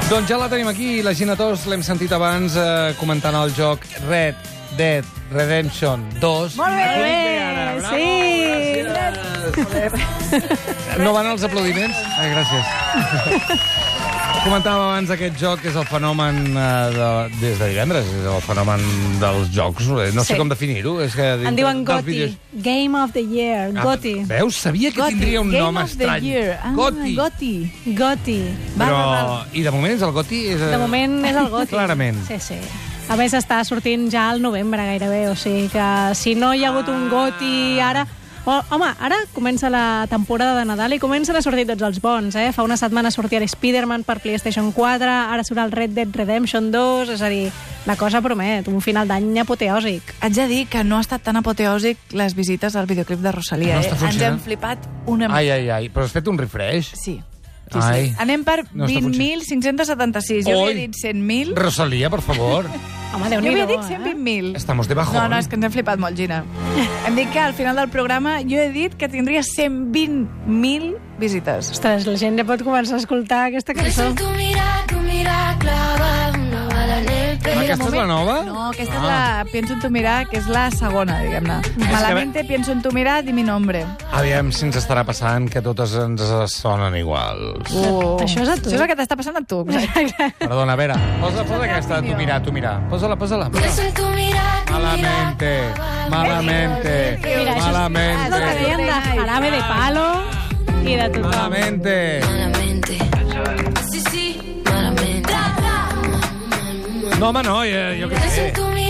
Doncs ja la tenim aquí, la Gina Tos, l'hem sentit abans comentant el joc Red Dead Redemption 2. Molt bé, sí! No van els aplaudiments? Ai, gràcies. Comentàvem abans aquest joc, que és el fenomen des de divendres, és el fenomen dels jocs. No sé com definir-ho. En diuen GOTY, Game of the Year, GOTY. Veus? Sabia que tindria un nom estrany. GOTY. Però, i de moment és el GOTY? De moment és el GOTY. Clarament. Sí. A més, està sortint ja al novembre gairebé, o sigui que si no hi ha hagut un GOTY ara... Home, ara comença la temporada de Nadal i comencen a sortir tots els bons, eh? Fa una setmana sortia l'Spider-Man per PlayStation 4, ara surt el Red Dead Redemption 2, és a dir, la cosa promet, un final d'any apoteòsic. Haig de dir que no ha estat tan apoteòsic les visites al videoclip de Rosalia. Ens hem flipat una mica. Ai, però has fet un refresh? Sí. Anem per 20.576. Jo havia dit 100.000. Rosalia, per favor. Home, jo havia dit 120.000. Estamos de bajón. No, és que ens hem flipat molt, Gina. Hem dit que al final del programa jo he dit que tindria 120.000 visites. Ostres, la gent ja pot començar a escoltar aquesta cançó. Aquesta és la nova? No, aquesta és la Pienso en tu mirar, que és la segona, diguem-ne. Malamente pienso en tu mirar di mi nombre. Aviam si ens estarà passant que totes ens sonen iguals. Això és a tu. Això és el que t'està passant a tu. Perdona, a veure, posa aquesta, tu mirar. Posa-la. Malamente. Lo que deien de Jarabe de Palo i de tothom. Malamente. No, home, no, jo què sé.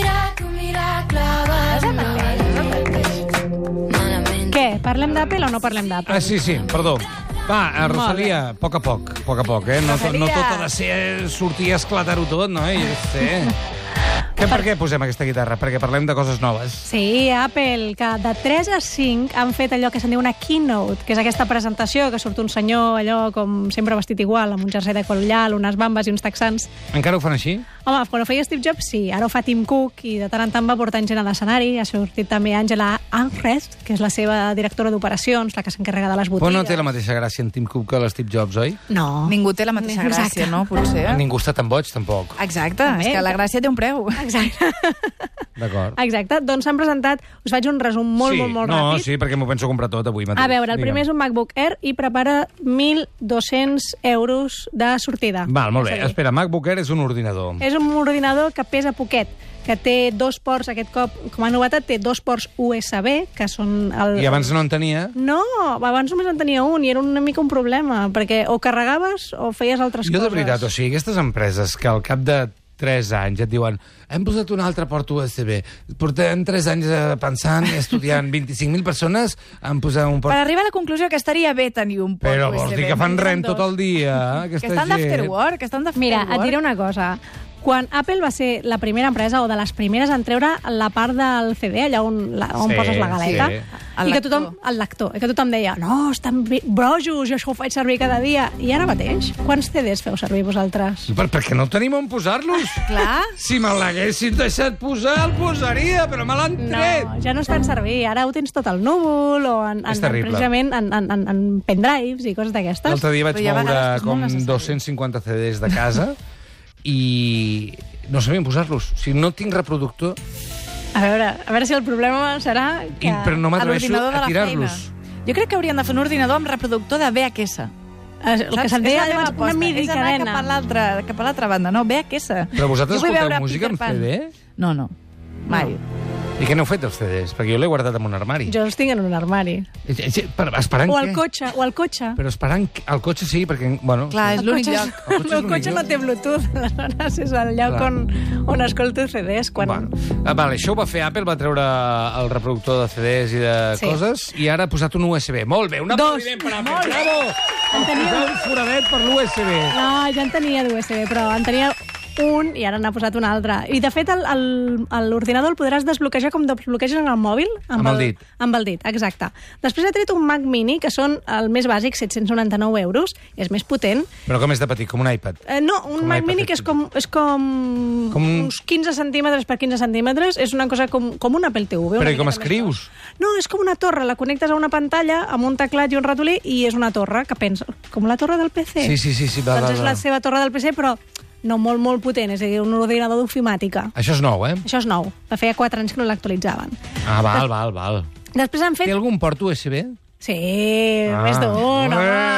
Què? Parlem d'Apple o no parlem d'Apple? Sí, perdó. Va, Rosalia, a poc a poc, No tot ha de ser sortir a esclatar-ho tot, no? Jo sé. Per què posem aquesta guitarra? Perquè parlem de coses noves. Sí, Apple, que de 3 a 5 han fet allò que se'n diu una keynote, que és aquesta presentació que surt un senyor, allò com sempre vestit igual, amb un jersei de coll llarg, unes bambes i uns texans. Encara ho fan així? Home, quan ho feia Steve Jobs, sí. Ara ho fa Tim Cook i de tant en tant va portant gent a l'escenari. Ha sortit també Angela Arnrest, que és la seva directora d'operacions, la que s'encarrega de les botigues. Però no té la mateixa gràcia en Tim Cook que l'Steve Jobs, oi? No. Ningú té la mateixa gràcia, no? Potser. Ningú està tan boig, tampoc. Exacte, és que la gràcia té un preu. Exacte. D'acord. Exacte. Doncs s'han presentat... Us faig un resum molt ràpid. Sí, perquè m'ho penso comprar tot avui mateix. A veure, el primer és un MacBook Air i prepara 1.200 euros de sortida. Val, molt bé. Espera, MacBook Air és un ordinador. És un ordinador que pesa poquet, que té 2 ports, aquest cop, com a novetat, té 2 ports USB, que són... I abans no en tenia? No, abans només en tenia un, i era una mica un problema, perquè o carregaves o feies altres coses. Jo de veritat, o sigui, aquestes empreses que al cap de 3 anys et diuen hem posat un altre port USB. Portem 3 anys pensant i estudiant 25.000 persones han posat un port... Per arribar a la conclusió que estaria bé tenir un port USB. Però vols dir que fan rent tot el dia? Que estan d'afterwork, Mira, et diré una cosa. Quan Apple va ser la primera empresa, o de les primeres, en treure la part del CD, allà on poses la galeta, i que tothom, el lector, que tothom deia, no, estan brojos, jo això ho faig servir cada dia. I ara mateix, quants CDs feu servir vosaltres? Perquè no tenim on posar-los. Clar. Si me l'haguessin deixat posar, el posaria, però me l'han tret. No, ja no es fan servir. Ara ho tens tot al núvol, o precisament en pendrives i coses d'aquestes. L'altre dia vaig moure com 250 CDs de casa i no sabien posar-los. O sigui, no tinc reproductor. A veure si el problema serà que... Però no m'atreveixo a tirar-los. Jo crec que haurien de fer un ordinador amb reproductor de VHS. El que se'n deia abans una midi cadena. Cap a l'altra banda, no? VHS. Però vosaltres escolteu música en CD? No, mai. I què n'heu fet dels CDs? Perquè jo l'he guardat en un armari. Jo els tinc en un armari. Esperant o què? O al cotxe. Però esperant... Al cotxe sí, perquè... Bueno, clar, és l'únic lloc. El cotxe no té Bluetooth, aleshores és el lloc on escolto CDs. Vale, això ho va fer Apple, va treure el reproductor de CDs i de coses, i ara ha posat un USB. Molt bé, un aplaudiment per Apple. Bravo! Posar un foradet per l'USB. No, ja en tenia d'USB, però en tenia un i ara n'ha posat un altre. I, de fet, l'ordinador el podràs desbloquejar com desbloqueges en el mòbil. Amb el dit. Amb el dit, exacte. Després ha tret un Mac Mini, que són el més bàsic, 799 euros, i és més potent. Però com és de petit, com un iPad? No, un Mac Mini que és com uns 15 centímetres per 15 centímetres, és una cosa com un Apple TV. Però i com escrius? No, és com una torre, la connectes a una pantalla amb un teclat i un ratolí i és una torre que pensa, com la torre del PC. Sí, Doncs és la seva torre del PC, però no molt potent, és a dir, un ordinador d'ofimàtica. Això és nou, eh? Això és nou. Feia 4 anys que no l'actualitzaven. Ah, val. Després han fet... Té algun port USB? Sí, més d'un,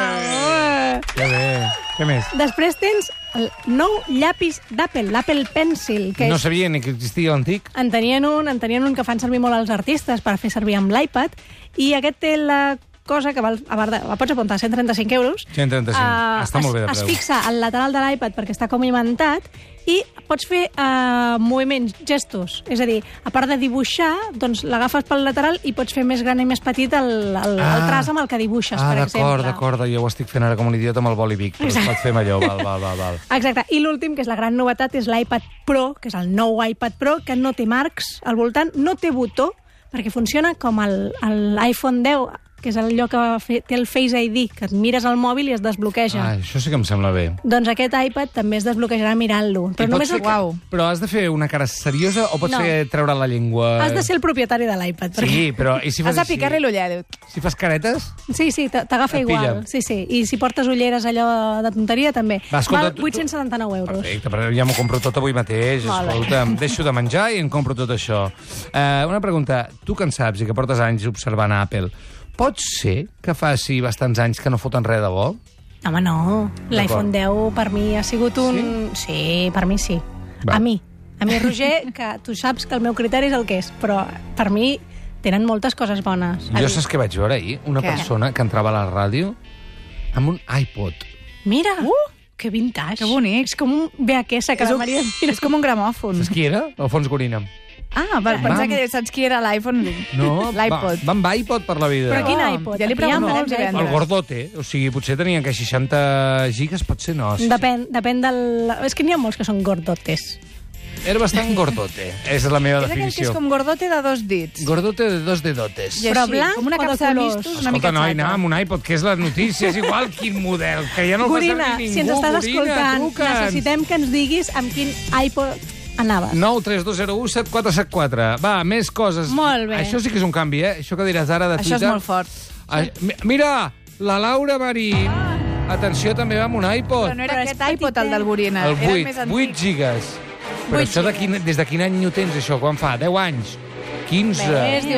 Ja bé. Què més? Després tens el nou llapis d'Apple, l'Apple Pencil, que No sabia ni que existia l'antic. En tenien un que fan servir molt els artistes per fer servir amb l'iPad, i aquest té la cosa que val, la pots apuntar, 135 euros. 135, està molt bé de preu. Es fixa al lateral de l'iPad perquè està com imantat i pots fer moviments, gestos. És a dir, a part de dibuixar, doncs l'agafes pel lateral i pots fer més gran i més petit el traç amb el que dibuixes, per exemple. D'acord, jo ho estic fent ara com un idiota amb el boli Bic, però es pot fer amb allò, val. Exacte, i l'últim, que és la gran novetat, és l'iPad Pro, que és el nou iPad Pro, que no té marcs al voltant, no té botó, perquè funciona com l'iPhone 10, que és allò que té el Face ID, que et mires al mòbil i es desbloqueja. Això sí que em sembla bé. Doncs aquest iPad també es desbloquejarà mirant-lo. Però has de fer una cara seriosa o pots fer treure la llengua? Has de ser el propietari de l'iPad. Sí, però... I si has de picar-li l'ullet. Si fas caretes? Sí, t'agafa igual. Sí. I si portes ulleres allò de tonteria, també. Val 879 euros. Perfecte, però ja m'ho compro tot avui mateix. Escolta, em deixo de menjar i em compro tot això. Una pregunta. Tu que en saps i que portes anys observant Apple, pot ser que faci bastants anys que no foten res de bo? Home, no. L'iPhone 10 per mi ha sigut un... Sí, per mi sí. A mi, Roger, que tu saps que el meu criteri és el que és, però per mi tenen moltes coses bones. Jo saps què vaig veure ahir? Una persona que entrava a la ràdio amb un iPod. Mira! Que vintage. Que bonic. És com un VHS que la Maria... És com un gramòfon. Saps qui era? Alfons Gorina. Ah, per pensar que saps qui era l'iPhone. No, l'iPod. va amb iPod per la vida. Però quin iPod? Ja li preguntarem El gordote, o sigui, potser tenien que 60 gigas, potser no. Depèn del... És que n'hi ha molts que són gordotes. Era bastant gordote, és la meva definició. És com gordote de 2 dits. Gordote de 2 dedotes. Però blanc com una capsa de mistos, una mica xata. Escolta, noi, amb un iPod, que és la notícia, és igual quin model, que ja no el fa servir ningú. si ens estàs escoltant, necessitem que ens diguis amb quin iPod anaves. 932017474. Va, més coses. Molt bé. Això sí que és un canvi, eh? Això que diràs ara de Twitter. Això és molt fort. Mira, la Laura Marín. Atenció, també va amb un iPod. Però no era aquest iPod, el del Gorina. El 8 gigas. Però això des de quin any ho tens, això? Quan fa? 10 anys? 15?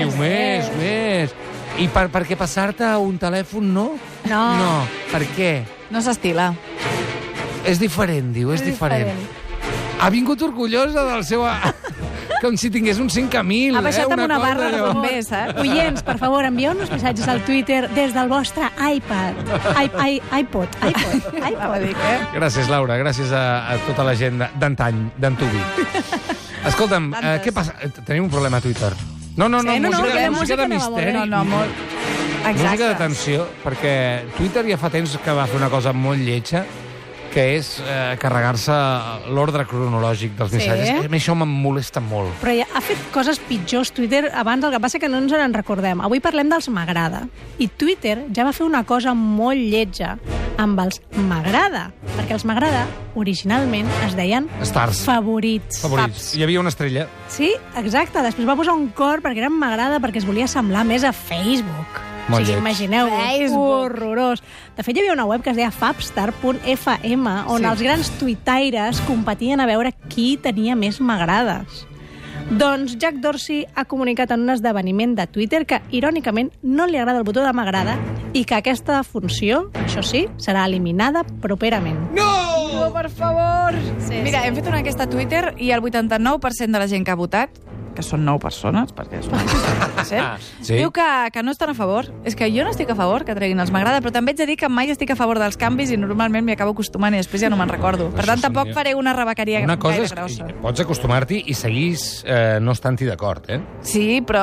Més. I per què passar-te a un telèfon, no? No. Per què? No s'estila. És diferent, diu, és diferent. Ha vingut orgullosa del seu... Com si tingués un 5.000. Ha baixat amb una barra de bombers, Oients, per favor, envieu-nos missatges al Twitter des del vostre iPad. iPod. Gràcies, Laura. Gràcies a tota la gent d'antany, d'Antubi. Escolta'm, què passa? Tenim un problema a Twitter. No, música de misteri. No, molt... Música de tensió, perquè Twitter ja fa temps que va fer una cosa molt lletja, que és carregar-se l'ordre cronològic dels missatges. A mi això em molesta molt. Però ja ha fet coses pitjors Twitter abans, el que passa que no ens en recordem. Avui parlem dels m'agrada. I Twitter ja va fer una cosa molt lletja amb els m'agrada, perquè els m'agrada originalment es deien favorits. Hi havia una estrella. Sí, exacte. Després va posar un cor perquè eren m'agrada, perquè es volia semblar més a Facebook. O sigui, imagineu, horrorós. De fet, hi havia una web que es deia fabstar.fm, on els grans tuitaires competien a veure qui tenia més m'agrades. Doncs Jack Dorsey ha comunicat en un esdeveniment de Twitter que, irònicament, no li agrada el botó de m'agrada i que aquesta funció, això sí, serà eliminada properament. No, per favor! Mira, hem fet una enquesta a Twitter i el 89% de la gent que ha votat, que són 9 persones, perquè és una diu que no estan a favor. És que jo no estic a favor que treguin els m'agrada, però també ets de dir que mai estic a favor dels canvis i normalment m'hi acabo acostumant i després ja no me'n recordo. Per tant, tampoc faré una rebequeria gaire grossa. Pots acostumar-t'hi i seguís no estant-hi d'acord, eh? Sí, però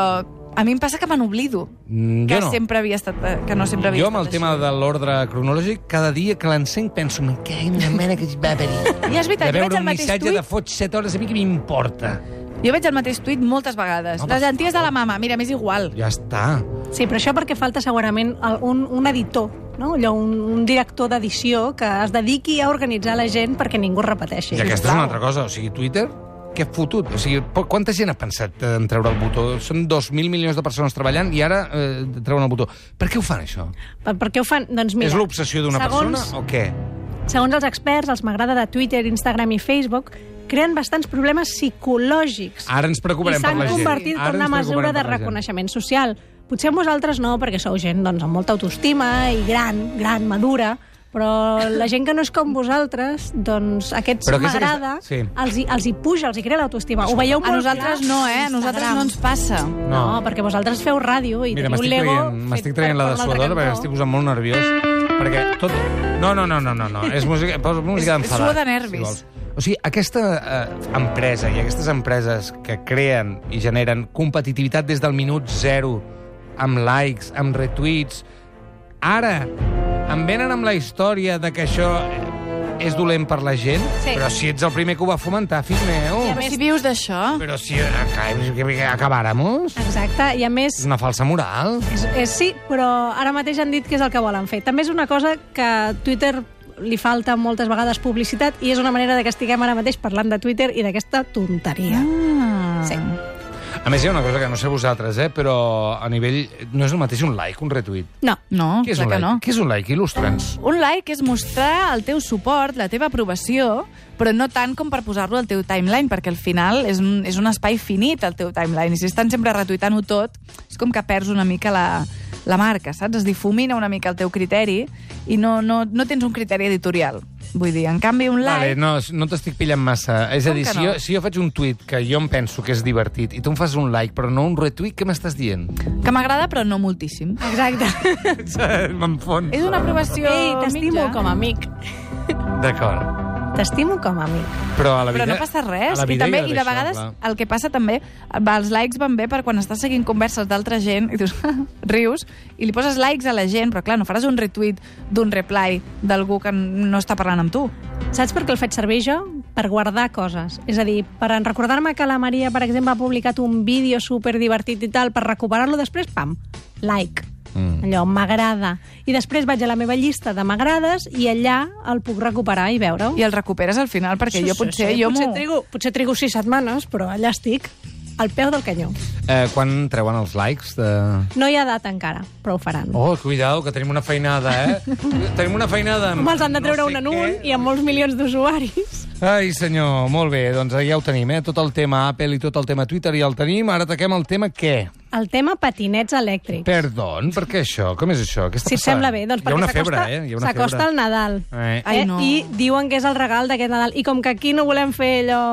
A mi em passa que me n'oblido. Que no sempre havia estat... Que no sempre havia jo, amb el tema de l'ordre cronològic, cada dia que l'encenc penso, me cago en la mare que es va venir. Ja és veritat, de jo veig veure el un mateix missatge tuit... de foig 7 hores, a mi què m'importa? Jo veig el mateix tuit moltes vegades. Les llenties de la mama, mira, m'és igual. Ja està. Sí, però això perquè falta segurament un editor, no? Allò, un director d'edició que es dediqui a organitzar la gent perquè ningú repeteixi. I aquesta és una altra cosa. O sigui, Twitter, què ha fotut? O sigui, quanta gent ha pensat en treure el botó? Són 2.000 milions de persones treballant i ara treuen el botó. Per què ho fan, això? Per què ho fan? Doncs mira... És l'obsessió d'una persona o què? Segons els experts, els m'agrada de Twitter, Instagram i Facebook, creen bastants problemes psicològics. Ara ens preocuparem per la gent. I s'han convertit en una mesura de reconeixement social. Potser vosaltres no, perquè sou gent doncs, amb molta autoestima i gran, madura, però la gent que no és com vosaltres, doncs aquests m'agrada, sí. els hi puja, els hi crea l'autoestima. Ho veieu molt nosaltres no, A nosaltres no ens passa. No, perquè vosaltres feu ràdio i teniu l'ego... M'estic traient la dessuadora perquè estic posant molt nerviós. Perquè tot... No. És música d'enfadat. És suor de nervis. O sigui, aquesta empresa i aquestes empreses que creen i generen competitivitat des del minut 0, amb likes, amb retuits, ara em venen amb la història de que això és dolent per la gent, sí. Però si ets el primer que ho va fomentar, fill meu... I a més, si vius d'això... Però si acabáramos... Exacte, i a més... És una falsa moral. Sí, però ara mateix han dit que és el que volen fer. També és una cosa que Twitter li falta moltes vegades publicitat i és una manera de que estiguem ara mateix parlant de Twitter i d'aquesta tonteria. Sí. A més, hi ha una cosa que no sé vosaltres, però a nivell... No és el mateix un like, un retuit? No. Què és un like? Què és un like? Il·lustra'ns. Un like és mostrar el teu suport, la teva aprovació, però no tant com per posar-lo al teu timeline, perquè al final és un espai finit, el teu timeline, i si estan sempre retuitant-ho tot, és com que perds una mica la marca, saps? Es difumina una mica el teu criteri i no tens un criteri editorial. Vull dir, en canvi, un like... Vale, no t'estic pillant massa. És a dir, si jo faig un tuit que jo em penso que és divertit i tu em fas un like, però no un retuit, què m'estàs dient? Que m'agrada, però no moltíssim. Exacte. Me'n fon. És una aprovació Ei, t'estimo com a amic. D'acord. T'estimo com a amic. Però a la vida... Però no passa res. I de vegades el que passa també, els likes van bé per quan estàs seguint converses d'altra gent i tu rius i li poses likes a la gent, però clar, no faràs un retweet d'un reply d'algú que no està parlant amb tu. Saps per què el faig servir jo? Per guardar coses. És a dir, per recordar-me que la Maria, per exemple, ha publicat un vídeo superdivertit i tal, per recuperar-lo després, pam, like. Allò, m'agrada. I després vaig a la meva llista de m'agrades i allà el puc recuperar i veure-ho. I el recuperes al final, perquè jo potser... Potser trigo 6 setmanes, però allà estic, al peu del canyó. Quan treuen els likes? No hi ha data encara, però ho faran. Oh, cuidao, que tenim una feinada, Tenim una feinada... Home, els han de treure un en un i amb molts milions d'usuaris. Ai, senyor, molt bé, doncs ja ho tenim, Tot el tema Apple i tot el tema Twitter ja el tenim. Ara ataquem el tema què? El tema patinets elèctrics. Perdó, per què això? Com és això? Què està passant? Si et sembla bé, doncs perquè s'acosta el Nadal. Ai, no. I diuen que és el regal d'aquest Nadal. I com que aquí no volem fer allò...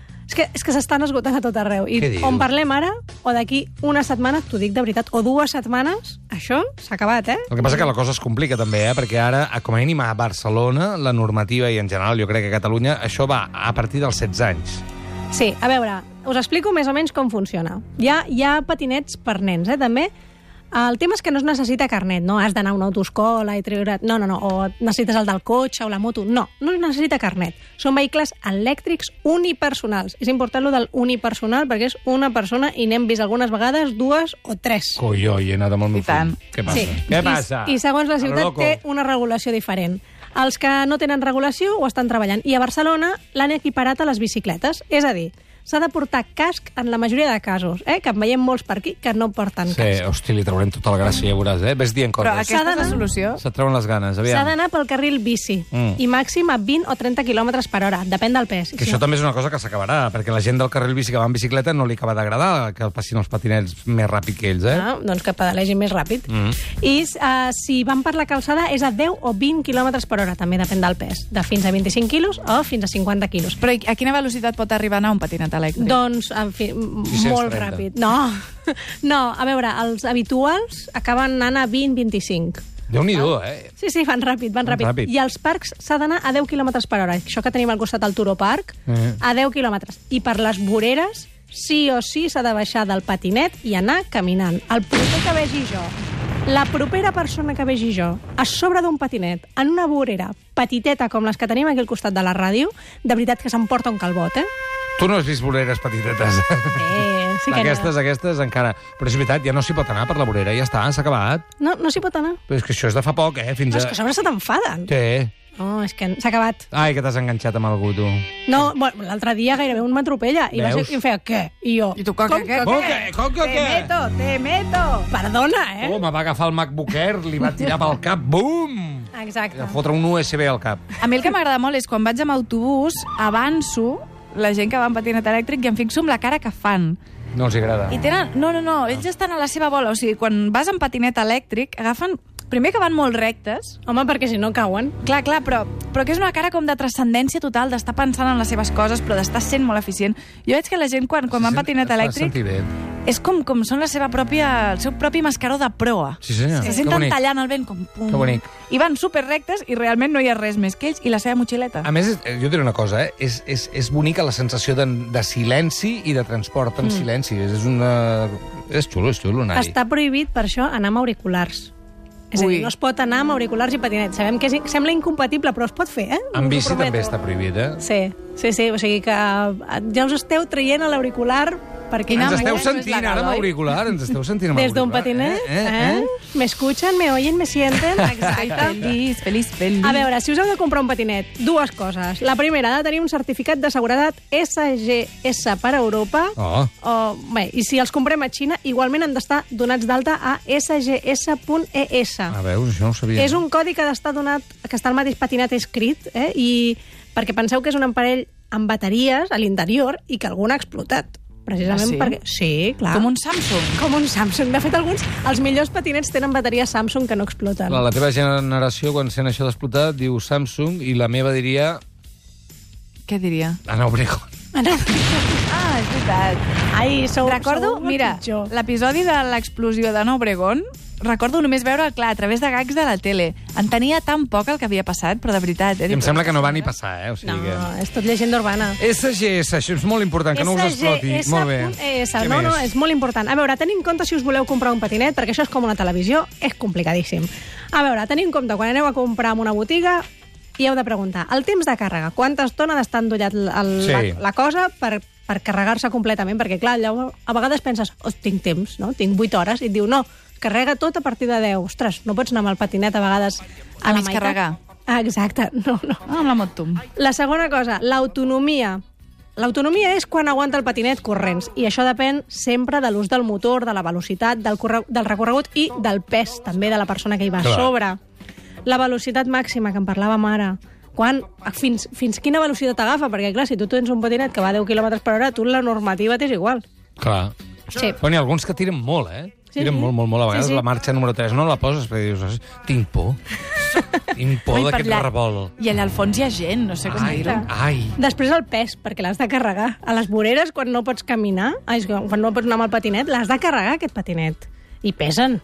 És que s'estan esgotant a tot arreu. I on parlem ara, o d'aquí una setmana, t'ho dic de veritat, o 2 setmanes, això s'ha acabat, El que passa que la cosa es complica també, perquè ara, com a mínim a Barcelona, la normativa, i en general jo crec que a Catalunya, això va a partir dels 16 anys. Sí, a veure, us explico més o menys com funciona. Hi ha patinets per nens, també. El tema és que no es necessita carnet, no has d'anar a una autoescola i treure... No, o necessites el del cotxe o la moto. No es necessita carnet. Són vehicles elèctrics unipersonals. És important lo del unipersonal perquè és una persona i n'hem vist algunes vegades 2 o 3. Colló, i he anat amb el meu fill. Què passa? Sí. Què passa? I segons la ciutat té una regulació diferent. Els que no tenen regulació ho estan treballant. I a Barcelona l'han equiparat a les bicicletes. És a dir, s'ha de portar casc en la majoria de casos, que en veiem molts per aquí que no porten casc. Sí, hosti, li traurem tota la gràcia, ja veuràs, Ves dient coses. Però aquesta és la solució. Se't treuen les ganes, aviam. S'ha d'anar pel carril bici, i màxim a 20 o 30 km per hora, depèn del pes. Que això també és una cosa que s'acabarà, perquè la gent del carril bici que va en bicicleta no li acaba d'agradar que passin els patinets més ràpid que ells, Doncs que pedalegin més ràpid. I si van per la calçada és a 10 o 20 km per hora, també depèn del pes, de fins a 25 quilos o fins a 50 quilos. Però a quina velocitat pot arribar a anar un patinet elèctric? Doncs, en fi, molt ràpid. No, a veure, els habituals acaben anant a 20-25. Déu-n'hi-do, Sí, van ràpid. I als parcs s'ha d'anar a 10 km per hora. Això que tenim al costat del Turoparc, a 10 km. I per les voreres sí o sí s'ha de baixar del patinet i anar caminant. El proper que vegi jo, la propera persona que vegi jo, a sobre d'un patinet, en una vorera petiteta com les que tenim aquí al costat de la ràdio, de veritat que s'emporta un calbot, Tu no has vist voreres petitetes. Sí que Aquestes encara. Però és veritat, ja no s'hi pot anar per la vorera, ja està, s'ha acabat. No s'hi pot anar. Però és que això és de fa poc, fins És que a sobre se t'enfaden. Sí. No, és que s'ha acabat. Ai, que t'has enganxat amb algú, tu. No, bueno, l'altre dia gairebé un m'atropella. I em feia, què? I jo... I tu, com que què? Te meto. Perdona, Oh, me va agafar el MacBook Air, li va tirar pel cap, bum! Exacte. I fotre un USB al cap. A mi el que m'agrada molt és quan vaig amb autobús, avanço la gent que va en patinet elèctric i em fixo amb la cara que fan. No els agrada. I tenen... No, ells estan a la seva bola. O sigui, quan vas en patinet elèctric, agafen... Primer que van molt rectes. Home, perquè si no cauen. Clar, però que és una cara com de transcendència total, d'estar pensant en les seves coses, però d'estar sent molt eficient. Jo veig que la gent, quan va en patinet elèctric, és com són el seu propi mascaró de proa. Sí, senyor. Se senten tallant el vent com pum. Que bonic. I van superrectes i realment no hi ha res més que ells i la seva motxileta. A més, jo diré una cosa, és bonica la sensació de silenci i de transport en silenci. És xulo anar-hi. Està prohibit, per això, anar amb auriculars. És a dir, no es pot anar amb auriculars i patinet. Sabem que sembla incompatible, però es pot fer, En bici també està prohibit, Sí. O sigui que ja us esteu traient a l'auricular perquè... Ens esteu sentint ara amb auricular? Ens esteu sentint amb auricular? Des d'un patinet? Me escuchan, me oyen, me sienten? Exacte. Feliç. A veure, si us heu de comprar un patinet, dues coses. La primera, ha de tenir un certificat de seguretat SGS per Europa. I si els comprem a Xina, igualment han d'estar donats d'alta a sgs.es. Veus, això no ho sabia. És un codi que ha d'estar donat, que està al mateix patinet escrit, i perquè penseu que és un aparell amb bateries a l'interior i que algun ha explotat. Precisament perquè... Sí, clar. Com un Samsung. Com un Samsung. De fet, els millors patinets tenen bateries Samsung que no exploten. La teva generació, quan sent això d'explotar, diu Samsung, i la meva diria... Què diria? Ana Obregón. És veritat. Ai, recordo, mira, l'episodi de l'explosió d'Ana Obregón, recordo només veure, clar, a través de gags de la tele. Entenia tan poc el que havia passat, però de veritat... Em sembla que no va ni passar, O sigui no, és tot llegenda urbana. SGS, això és molt important, que no us exploti. Molt bé. No, és molt important. A veure, tenir en compte si us voleu comprar un patinet, perquè això és com una televisió, és complicadíssim. A veure, tenir en compte, quan aneu a comprar en una botiga, i heu de preguntar, el temps de càrrega, quanta estona ha d'estar endollat la cosa per carregar-se completament? Perquè, clar, llavors, a vegades penses, tinc temps, no? Tinc 8 hores, i et diu, no, carrega tot a partir de 10. Ostres, no pots anar amb el patinet a vegades a la meitat. Carregar. Exacte, no. Amb la Motum. La segona cosa, l'autonomia. L'autonomia és quan aguanta el patinet corrents, i això depèn sempre de l'ús del motor, de la velocitat, del recorregut i del pes, també, de la persona que hi va a sobre. La velocitat màxima, que en parlàvem ara. Fins quina velocitat agafa? Perquè, clar, si tu tens un patinet que va a 10 km per hora, tu la normativa t'és igual. Clar. Sí. Però n'hi ha alguns que tiren molt, Tiren molt. A vegades la marxa número 3 no la poses perquè dius, tinc por. Tinc por d'aquest revolt. I allà al fons hi ha gent, no sé com dir-ho. Després el pes, perquè l'has de carregar. A les voreres, quan no pots caminar, quan no pots anar amb el patinet, l'has de carregar, aquest patinet. I pesen.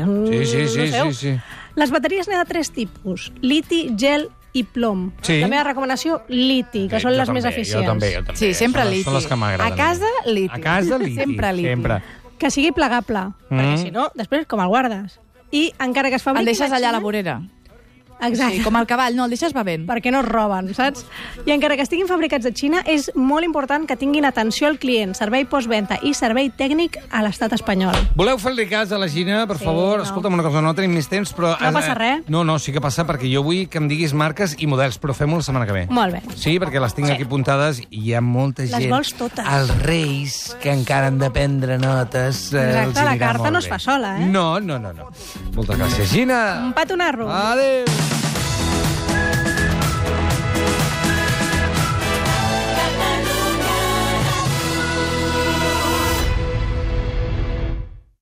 Sí. Les bateries n'hi ha de 3 tipus. Liti, gel i plom. La meva recomanació, liti, que són les més eficients. Jo també. Sí, sempre liti. Són les que m'agraden. A casa, liti. A casa, liti. Sempre liti. Que sigui plegable, perquè si no, després com el guardes. I encara que es fabriqui... El deixes allà a la vorera. Exacte. Sí, com el cavall, no, el deixes bevent. Perquè no es roben, saps? I encara que estiguin fabricats a Xina, és molt important que tinguin atenció al client, servei postventa i servei tècnic a l'estat espanyol. Voleu fer-li cas a la Gina, per favor? No. Escolta'm una cosa, no tenim més temps, però... No passa res. No, sí que passa, perquè jo vull que em diguis marques i models, però fem-ho la setmana que ve. Molt bé. Sí, perquè les tinc aquí apuntades i hi ha molta gent... Les vols totes. Els reis, que encara han de prendre notes... Exacte, la carta no es fa sola, No. Moltes gràcies, Gina. Un petonarro. Adéu.